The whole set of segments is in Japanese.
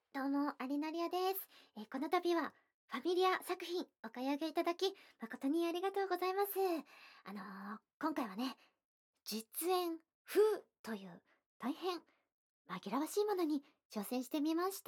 どうも、アリナリアです。この度は、ファミリア作品お買い上げいただき、誠にありがとうございます。今回はね、実演風という大変紛らわしいものに挑戦してみました。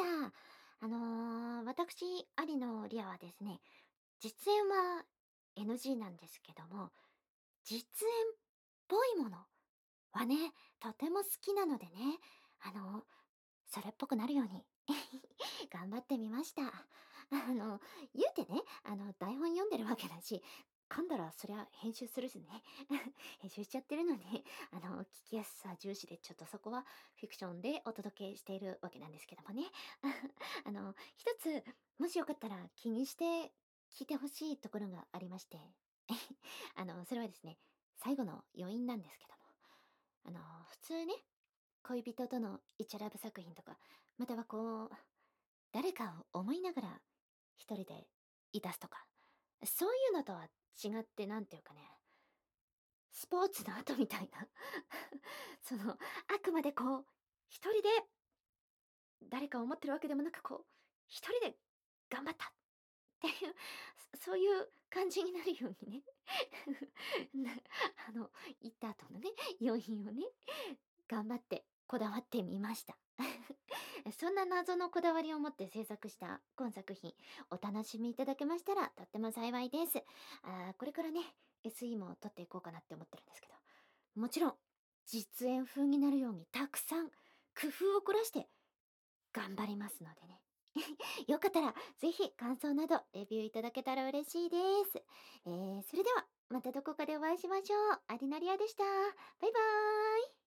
私、アリのリアはですね、実演は NG なんですけども、実演っぽいものはね、とても好きなのでね、あの、それっぽくなるように頑張ってみました。の、言うてね、台本読んでるわけだし、噛んだらそりゃ編集するしね。編集しちゃってるので、聞きやすさ重視でちょっとそこはフィクションでお届けしているわけなんですけどもね。一つ、もしよかったら気にして聞いてほしいところがありまして。それはですね、最後の余韻なんですけども。普通ね、恋人とのイチャラブ作品とか、またはこう、誰かを思いながら一人でいたすとか、そういうのとは違ってなんていうかね、スポーツの後みたいな、あくまでこう、一人で誰かを思ってるわけでもなく、こう、一人で頑張ったっていう、そういう感じになるようにね、なあの、言った後のね、余韻をね、頑張ってこだわってみました。そんな謎のこだわりを持って制作した今作品、お楽しみいただけましたらとっても幸いです。これからね、SE も撮っていこうかなって思ってるんですけど、もちろん、実演風になるようにたくさん工夫を凝らして頑張りますのでね。よかったら、ぜひ感想などレビューいただけたら嬉しいです。それでは、またどこかでお会いしましょう。アリナリアでした。バイバーイ。